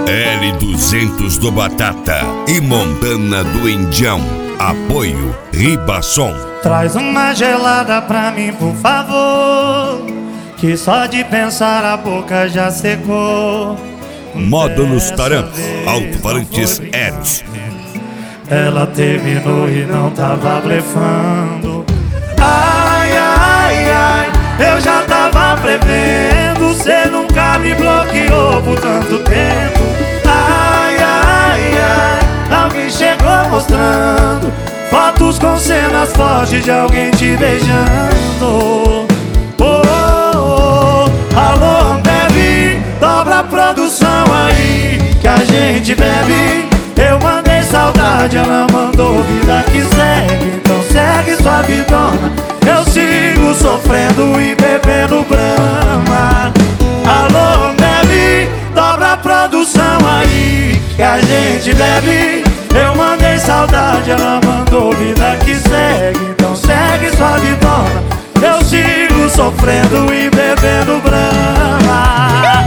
L200 do Batata e Montana do Indião. Apoio Ribasson. Traz uma gelada pra mim, por favor, que só de pensar a boca já secou. Módulos Taran, alto-falantes Eros. Ela terminou e não tava blefando. Ai, ai, ai, eu já tava prevendo. Cê nunca me bloqueou por tanto tempo. Ai, ai, ai, alguém chegou mostrando fotos com cenas fortes de alguém te beijando. Oh, oh, oh. Alô, Ambev, dobra a produção aí que a gente bebe. Eu mandei saudade, ela mandou vida que segue. Então segue sua vidona, eu sigo sofrendo e bebendo Brahma. Alô, Ambev, dobra a produção aí que a gente bebe. Eu mandei saudade, ela mandou vida que segue. Então segue sua vidona, eu sigo sofrendo e bebendo Brahma.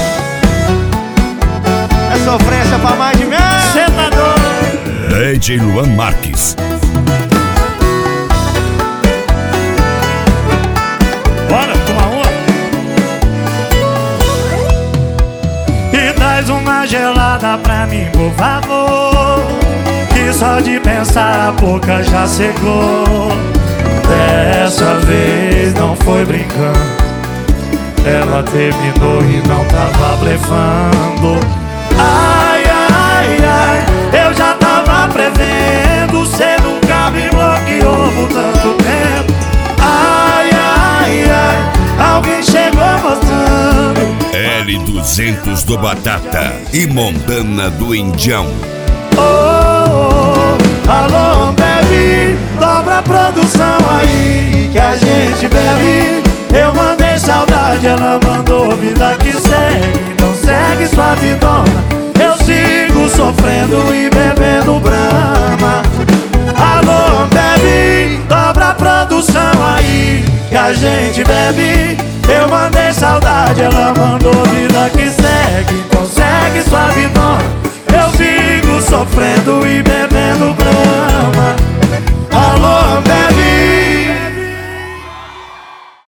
É sofrência pra mais de mim. Cê tá doido? DJ Luan Marques. Bora, toma uma. E traz uma gelada pra mim, por favor, que só de pensar a boca já secou. Dessa vez não foi brincando, ela terminou e não tava blefando. Ai, ai, ai, eu já tava prevendo. Cê nunca me bloqueou por tanto tempo. Ai, ai, ai, alguém chegou mostrando L200 do Batata e Montana do Indião. oh, oh, alô, Ambev, dobra a produção aí que a gente bebe. Eu mandei saudade, ela mandou vida que segue. Então segue sua vidona, eu sigo sofrendo e bebendo Brahma. Alô, Ambev, dobra a produção aí que a gente bebe. Eu mandei saudade, ela mandou vida que segue.